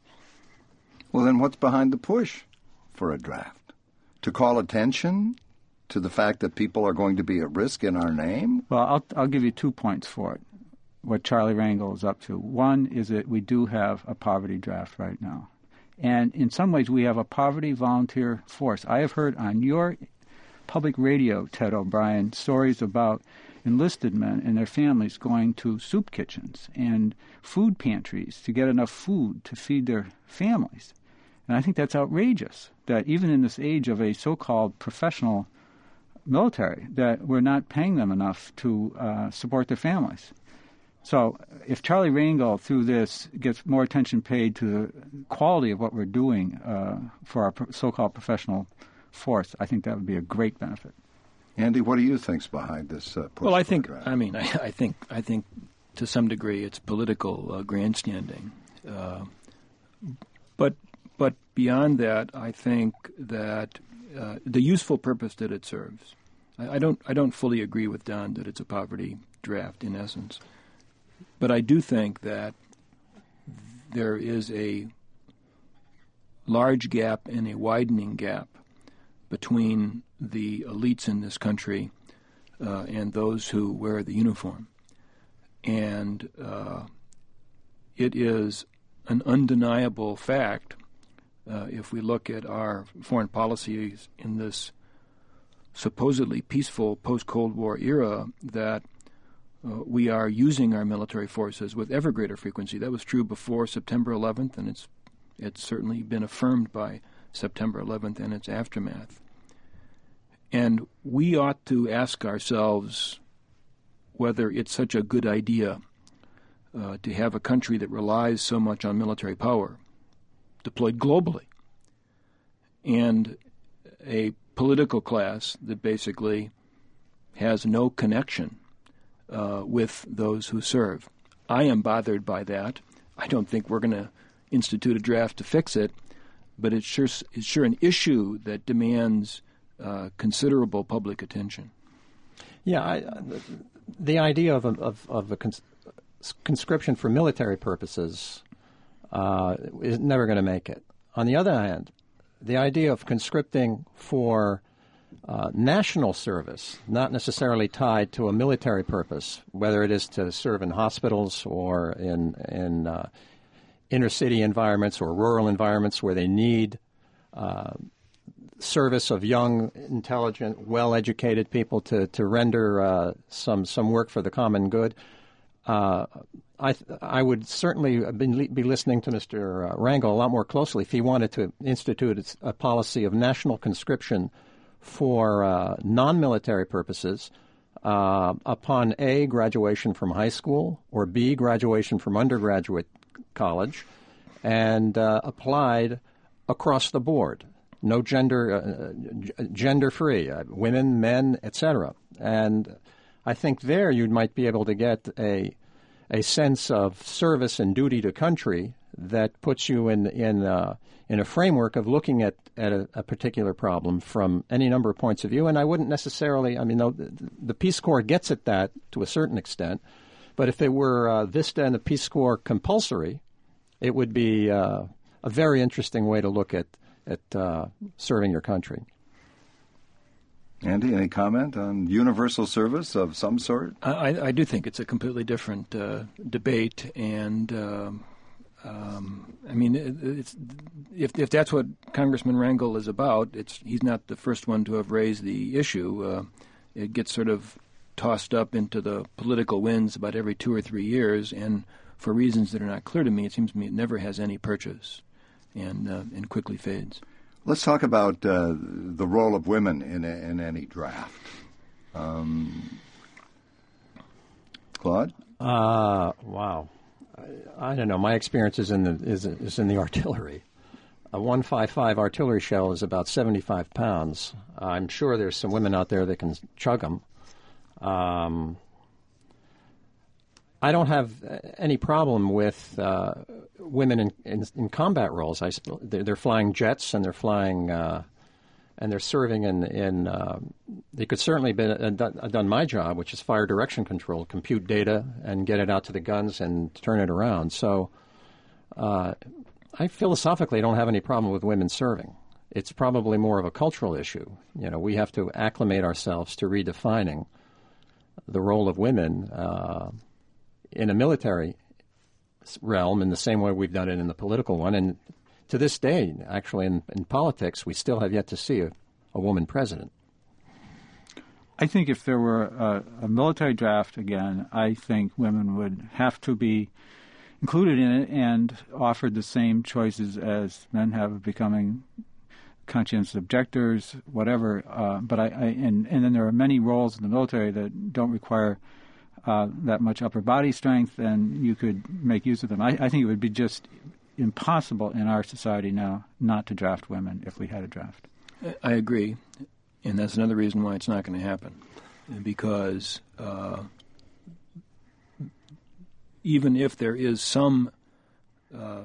Well, then what's behind the push for a draft? To call attention to the fact that people are going to be at risk in our name? Well, I'll, I'll give you two points for it, what Charlie Rangel is up to. One is that we do have a poverty draft right now. And in some ways, we have a poverty volunteer force. I have heard on your public radio, Ted O'Brien, stories about enlisted men and their families going to soup kitchens and food pantries to get enough food to feed their families. And I think that's outrageous, that even in this age of a so-called professional military, that we're not paying them enough to uh, support their families. So if Charlie Rangel, through this, gets more attention paid to the quality of what we're doing uh, for our so-called professional force, I think that would be a great benefit. Andy, what do you think's behind this uh, push? Well, I think, draft? I mean, I, I think, I think, to some degree, it's political uh, grandstanding. Uh, but, but beyond that, I think that uh, the useful purpose that it serves. I, I don't, I don't fully agree with Don that it's a poverty draft in essence. But I do think that there is a large gap and a widening gap between the elites in this country uh, and those who wear the uniform. And uh, it is an undeniable fact, uh, if we look at our foreign policies in this supposedly peaceful post-Cold War era, that Uh, we are using our military forces with ever greater frequency. That was true before September eleventh, and it's it's certainly been affirmed by September eleventh and its aftermath. And we ought to ask ourselves whether it's such a good idea uh, to have a country that relies so much on military power deployed globally, and a political class that basically has no connection Uh, with those who serve. I am bothered by that. I don't think we're going to institute a draft to fix it, but it's sure, it's sure an issue that demands uh, considerable public attention. Yeah, I, the idea of a, of, of a cons- conscription for military purposes uh, is never going to make it. On the other hand, the idea of conscripting for Uh, national service, not necessarily tied to a military purpose, whether it is to serve in hospitals or in in uh, inner city environments or rural environments where they need uh, service of young, intelligent, well-educated people to to render uh, some some work for the common good. Uh, I th- I would certainly be, be listening to Mister Rangel a lot more closely if he wanted to institute a policy of national conscription for uh, non-military purposes uh, upon A, graduation from high school, or B, graduation from undergraduate college, and uh, applied across the board. No gender, uh, g- gender-free, uh, women, men, et cetera. And I think there you might be able to get a a sense of service and duty to country that puts you in in uh, in a framework of looking at, at a, a particular problem from any number of points of view. And I wouldn't necessarily, I mean, the, the Peace Corps gets at that to a certain extent, but if it were uh, VISTA and the Peace Corps compulsory, it would be uh, a very interesting way to look at, at uh, serving your country. Andy, any comment on universal service of some sort? I, I do think it's a completely different uh, debate, and um, um, I mean, it's, if if that's what Congressman Rangel is about, it's he's not the first one to have raised the issue. Uh, it gets sort of tossed up into the political winds about every two or three years, and for reasons that are not clear to me, it seems to me it never has any purchase, and uh, and quickly fades. Let's talk about uh, the role of women in a, in any draft. Um, Claude? Uh, wow. I, I don't know. My experience is in the is, is in the artillery. A one fifty-five artillery shell is about seventy-five pounds. I'm sure there's some women out there that can chug them. Um, I don't have any problem with uh, women in, in, in combat roles. I, they're, they're flying jets and they're flying uh, and they're serving in. in uh, they could certainly be uh, done, done my job, which is fire direction control, compute data and get it out to the guns and turn it around. So uh, I philosophically don't have any problem with women serving. It's probably more of a cultural issue. You know, we have to acclimate ourselves to redefining the role of women Uh, in a military realm in the same way we've done it in the political one. And to this day, actually, in, in politics, we still have yet to see a, a woman president. I think if there were a, a military draft again, I think women would have to be included in it and offered the same choices as men have of becoming conscientious objectors, whatever. Uh, but I, I and, and then there are many roles in the military that don't require uh, that much upper body strength, then you could make use of them. I, I think it would be just impossible in our society now not to draft women if we had a draft. I agree, and that's another reason why it's not going to happen, because uh, even if there is some uh,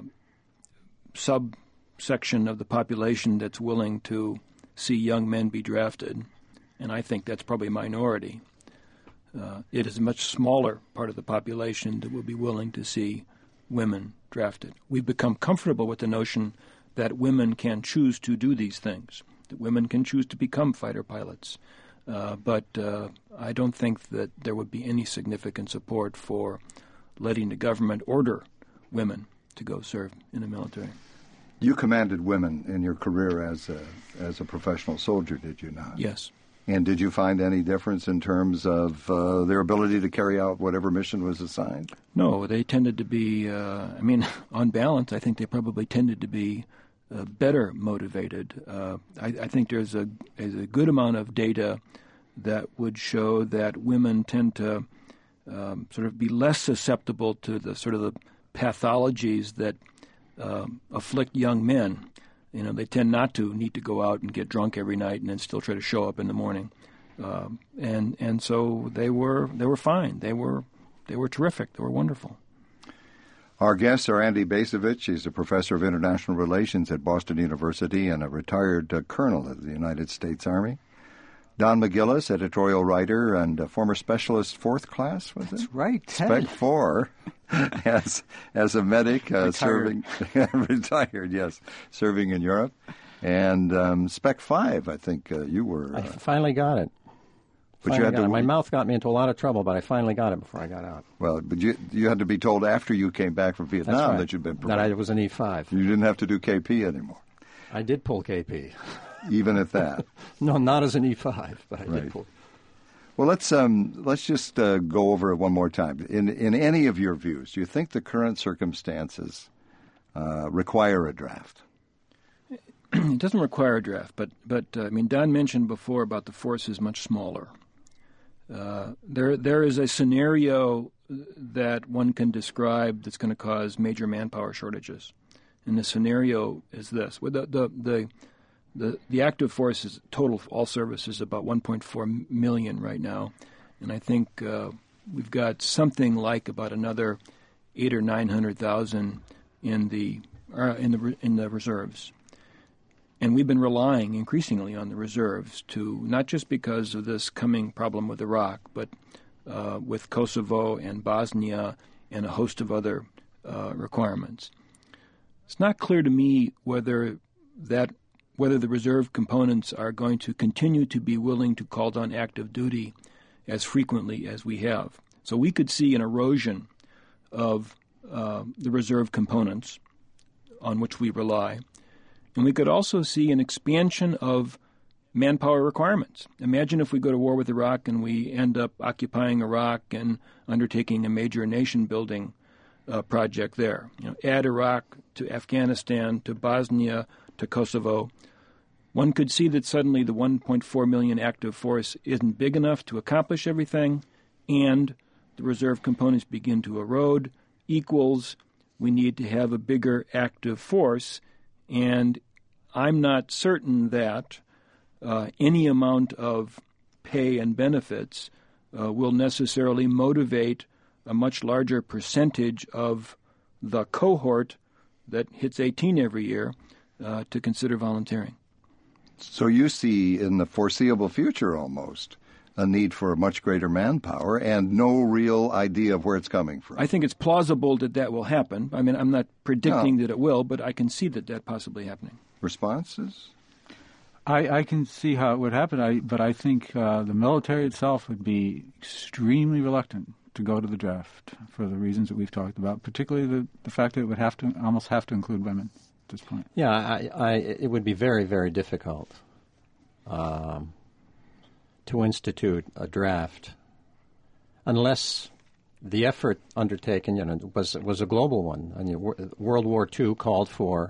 subsection of the population that's willing to see young men be drafted, and I think that's probably a minority, uh, it is a much smaller part of the population that will be willing to see women drafted. We've become comfortable with the notion that women can choose to do these things, that women can choose to become fighter pilots. Uh, but uh, I don't think that there would be any significant support for letting the government order women to go serve in the military. You commanded women in your career as a, as a professional soldier, did you not? Yes. And did you find any difference in terms of uh, their ability to carry out whatever mission was assigned? No, they tended to be, uh, I mean, on balance, I think they probably tended to be uh, better motivated. Uh, I, I think there's a, there's a good amount of data that would show that women tend to um, sort of be less susceptible to the sort of the pathologies that uh, afflict young men. You know, they tend not to need to go out and get drunk every night and then still try to show up in the morning. Um, and and so they were they were fine. They were they were terrific. They were wonderful. Our guests are Andy Bacevich. He's a professor of international relations at Boston University and a retired uh, colonel of the United States Army. Don McGillis, editorial writer and a former specialist fourth class, was it? That's right. Spec hey. four, as as a medic uh, serving, retired, yes, serving in Europe. And um, Spec five, I think uh, you were. Uh, I finally got it. But finally you had got to. It. My mouth got me into a lot of trouble, but I finally got it before I got out. Well, but you you had to be told after you came back from Vietnam That's right. that you'd been that I was an E five. You didn't have to do K P anymore. I did pull K P. Even at that? No, not as an E five, but I right. did pull. Well, let's um, let's just uh, go over it one more time. In in any of your views, do you think the current circumstances uh, require a draft? It doesn't require a draft, but but uh, I mean, Don mentioned before about the force is much smaller. Uh, there there is a scenario that one can describe that's going to cause major manpower shortages, and the scenario is this: with the the the The the active force is total all service is about one point four million right now, and I think uh, we've got something like about another eight or nine hundred thousand in the uh, in the in the reserves, and we've been relying increasingly on the reserves to not just because of this coming problem with Iraq, but uh, with Kosovo and Bosnia and a host of other uh, requirements. It's not clear to me whether that. whether the reserve components are going to continue to be willing to call on active duty as frequently as we have. So we could see an erosion of uh, the reserve components on which we rely. And we could also see an expansion of manpower requirements. Imagine if we go to war with Iraq and we end up occupying Iraq and undertaking a major nation-building uh, project there. You know, add Iraq to Afghanistan, to Bosnia, to Kosovo. One could see that suddenly the one point four million active force isn't big enough to accomplish everything, and the reserve components begin to erode, equals we need to have a bigger active force, and I'm not certain that uh, any amount of pay and benefits uh, will necessarily motivate a much larger percentage of the cohort that hits eighteen every year uh, to consider volunteering. So you see in the foreseeable future almost a need for a much greater manpower and no real idea of where it's coming from. I think it's plausible that that will happen. I mean, I'm not predicting no. that it will, but I can see that that possibly happening. Responses? I, I can see how it would happen, I, but I think uh, the military itself would be extremely reluctant to go to the draft for the reasons that we've talked about, particularly the, the fact that it would have to almost have to include women. At this point. Yeah, I, I, it would be very, very difficult um, to institute a draft unless the effort undertaken, you know, was was a global one. I mean, World War Two called for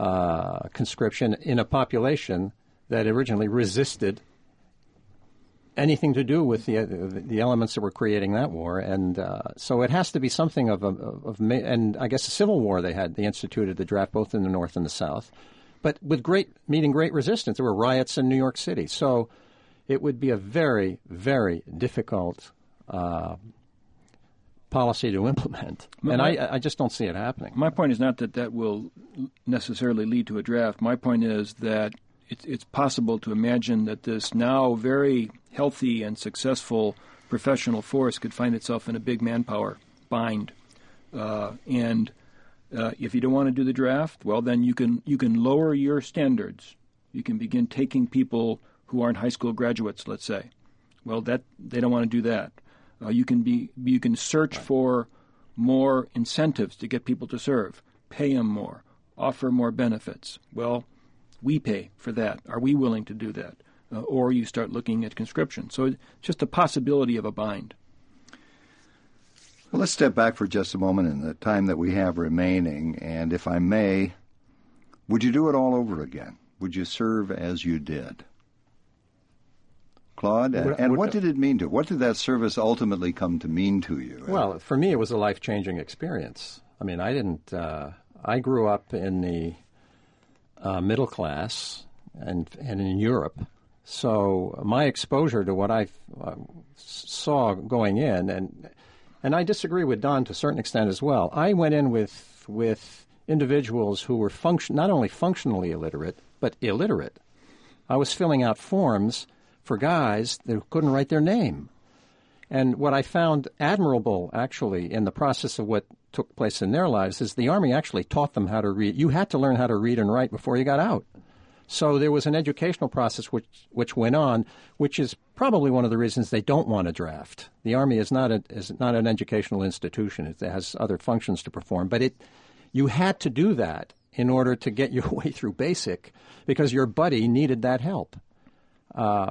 uh, conscription in a population that originally resisted anything to do with the the elements that were creating that war, and uh, so it has to be something of a of, of and I guess a civil war they had. They instituted the draft both in the North and the South, but with great meeting great resistance. There were riots in New York City, so it would be a very very difficult uh, policy to implement, and my, I I just don't see it happening. My point is not that that will necessarily lead to a draft. My point is that It's, it's possible to imagine that this now very healthy and successful professional force could find itself in a big manpower bind. Uh, and uh, if you don't want to do the draft, well, then you can you can lower your standards. You can begin taking people who aren't high school graduates, let's say. Well, that they don't want to do that. Uh, you can be you can search for more incentives to get people to serve, pay them more, offer more benefits. Well, we pay for that. Are we willing to do that? Uh, or you start looking at conscription. So it's just a possibility of a bind. Well, let's step back for just a moment in the time that we have remaining. And if I may, would you do it all over again? Would you serve as you did? Claude, and, What- and what- what did it mean to What did that service ultimately come to mean to you? Well, for me, it was a life-changing experience. I mean, I didn't. Uh, I grew up in the uh, middle class and and in Europe, so my exposure to what I uh, saw going in, and and I disagree with Don to a certain extent as well. I went in with with individuals who were function not only functionally illiterate but illiterate. I was filling out forms for guys that couldn't write their name. And what I found admirable, actually, in the process of what took place in their lives is the Army actually taught them how to read. You had to learn how to read and write before you got out. So there was an educational process which which went on, which is probably one of the reasons they don't want to draft. The Army is not a, is not an educational institution. It has other functions to perform. But it you had to do that in order to get your way through basic because your buddy needed that help. Uh,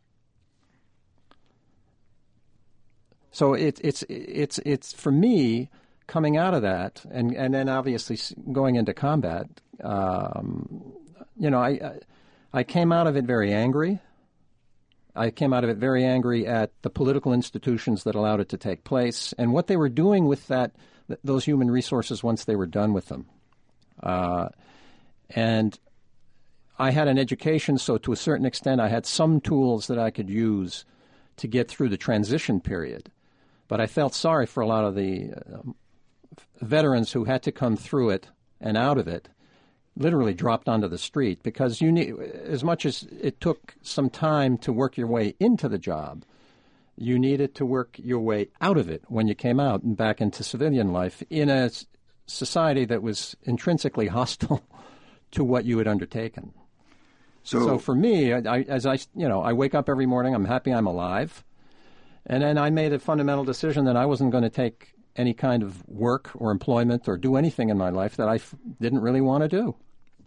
So it, it's it's it's for me coming out of that, and, and then obviously going into combat. Um, you know, I I came out of it very angry. I came out of it very angry at the political institutions that allowed it to take place and what they were doing with that those human resources once they were done with them. Uh, and I had an education, so to a certain extent, I had some tools that I could use to get through the transition period. But I felt sorry for a lot of the uh, veterans who had to come through it and out of it, literally dropped onto the street, because you need, as much as it took some time to work your way into the job, you needed to work your way out of it when you came out and back into civilian life in a society that was intrinsically hostile to what you had undertaken. So, so for me, I, I, as I, you know, I wake up every morning, I'm happy I'm alive. And then I made a fundamental decision that I wasn't going to take any kind of work or employment or do anything in my life that I f- didn't really want to do.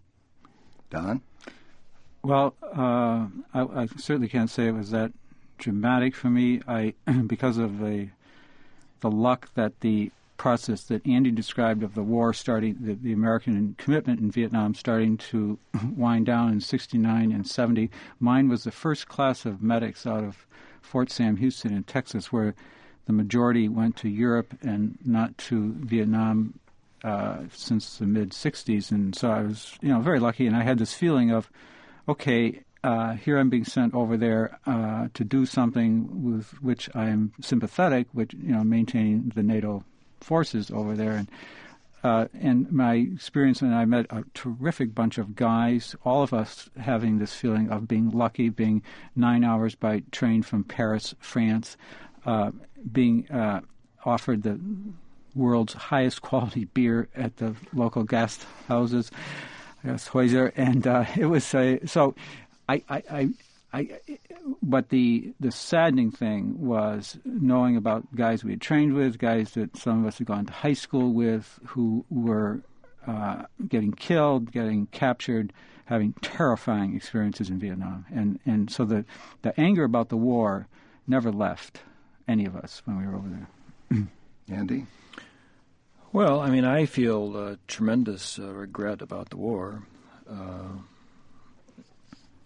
Don? Well, uh, I, I certainly can't say it was that dramatic for me. I, because of the the luck that the process that Andy described of the war starting, the, the American commitment in Vietnam starting to wind down in sixty-nine and seventy. Mine was the first class of medics out of Fort Sam Houston in Texas, where the majority went to Europe and not to Vietnam uh, since the mid-sixties. And so I was, you know, very lucky. And I had this feeling of, okay, uh, here I'm being sent over there uh, to do something with which I am sympathetic, which, you know, maintaining the NATO forces over there. And uh, and my experience, and I met a terrific bunch of guys, all of us having this feeling of being lucky, being nine hours by train from Paris, France, uh, being uh, offered the world's highest quality beer at the local guest houses, Heuser, and uh, it was uh, so. I, I, I, I, but the the saddening thing was knowing about guys we had trained with, guys that some of us had gone to high school with, who were uh, getting killed, getting captured, having terrifying experiences in Vietnam, and and so the the anger about the war never left any of us when we were over there. Andy? Well, I mean, I feel uh, tremendous uh, regret about the war. Uh,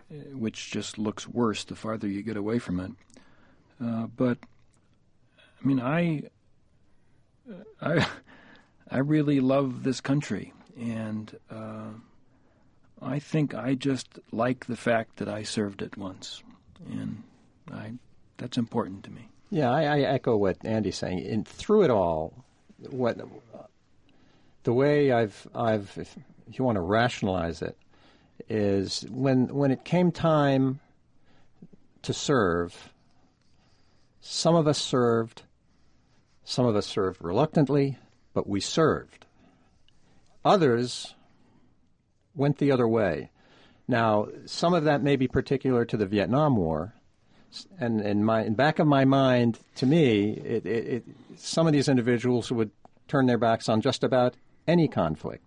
which just looks worse the farther you get away from it. Uh, but, I mean, I, I, I really love this country, and uh, I think I just like the fact that I served it once, and I that's important to me. Yeah, I, I echo what Andy's saying. And through it all, what the way I've I've if, if you want to rationalize it is when when it came time to serve, some of us served, some of us served reluctantly, but we served. Others went the other way. Now, some of that may be particular to the Vietnam War. And in my in back of my mind, to me, it, it, it, some of these individuals would turn their backs on just about any conflict.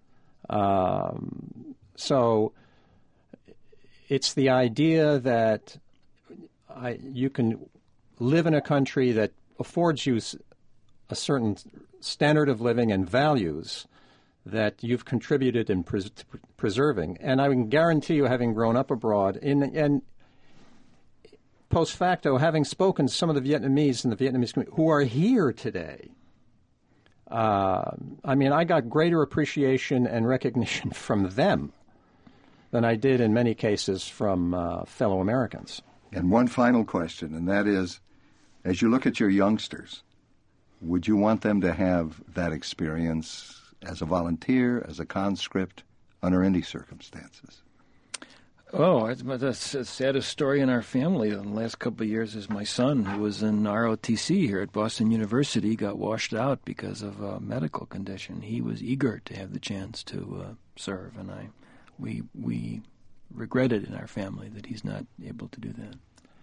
Um, so it's the idea that I, you can live in a country that affords you a certain standard of living and values that you've contributed in pres- preserving. And I can guarantee you, having grown up abroad, in and post facto, having spoken to some of the Vietnamese and the Vietnamese community who are here today, uh, I mean, I got greater appreciation and recognition from them than I did in many cases from uh, fellow Americans. And one final question, and that is, as you look at your youngsters, would you want them to have that experience as a volunteer, as a conscript, under any circumstances? Oh, it's, that's the saddest story in our family in the last couple of years is my son, who was in R O T C here at Boston University, got washed out because of a medical condition. He was eager to have the chance to uh, serve, and I, we we regretted in our family that he's not able to do that.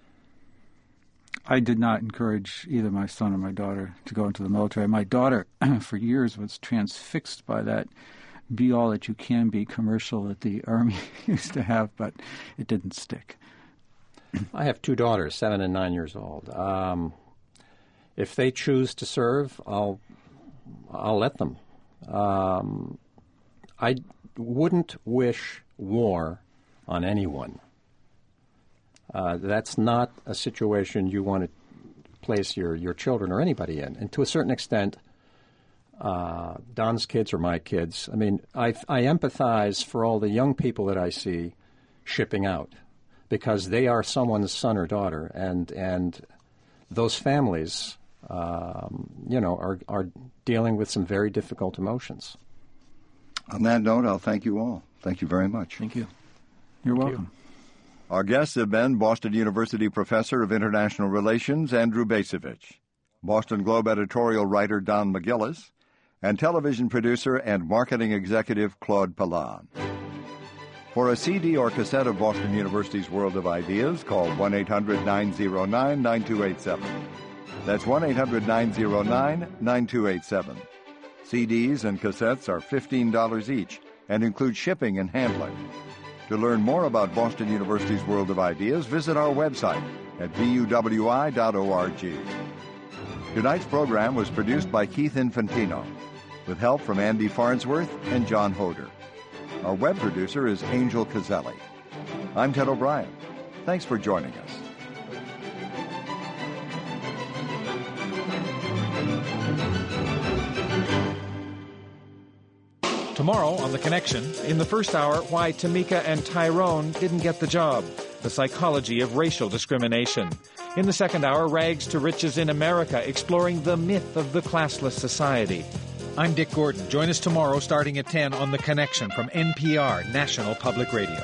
I did not encourage either my son or my daughter to go into the military. My daughter, for years, was transfixed by that be all that you can be commercial that the Army used to have, but it didn't stick. I have two daughters, seven and nine years old. Um, if they choose to serve, I'll I'll let them. Um, I wouldn't wish war on anyone. Uh, that's not a situation you want to place your, your children or anybody in. And to a certain extent, Uh, Don's kids are my kids. I mean, I, I empathize for all the young people that I see shipping out because they are someone's son or daughter, and and those families, um, you know, are are dealing with some very difficult emotions. On that note, I'll thank you all. Thank you very much. Thank you. You're Thank welcome. You. Our guests have been Boston University Professor of International Relations Andrew Bacevich, Boston Globe editorial writer Don McGillis, and television producer and marketing executive Claude Pilon. For a C D or cassette of Boston University's World of Ideas, call one eight hundred nine oh nine nine two eight seven. That's one eight hundred nine oh nine nine two eight seven. C Ds and cassettes are fifteen dollars each and include shipping and handling. To learn more about Boston University's World of Ideas, visit our website at b u w i dot org. Tonight's program was produced by Keith Infantino, with help from Andy Farnsworth and John Hoder. Our web producer is Angel Cazelli. I'm Ted O'Brien. Thanks for joining us. Tomorrow on The Connection, in the first hour, why Tamika and Tyrone didn't get the job, the psychology of racial discrimination. In the second hour, Rags to Riches in America, exploring the myth of the classless society. I'm Dick Gordon. Join us tomorrow starting at ten on The Connection from N P R, National Public Radio.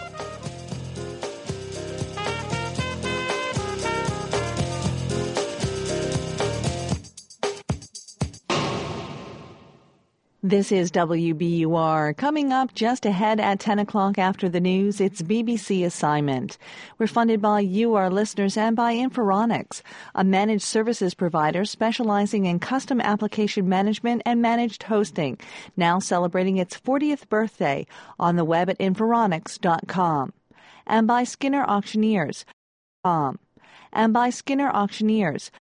This is W B U R. Coming up just ahead at ten o'clock after the news, it's B B C Assignment. We're funded by you, our listeners, and by Inforonics, a managed services provider specializing in custom application management and managed hosting, now celebrating its fortieth birthday on the web at inforonics dot com. And by Skinner Auctioneers. And by Skinner Auctioneers,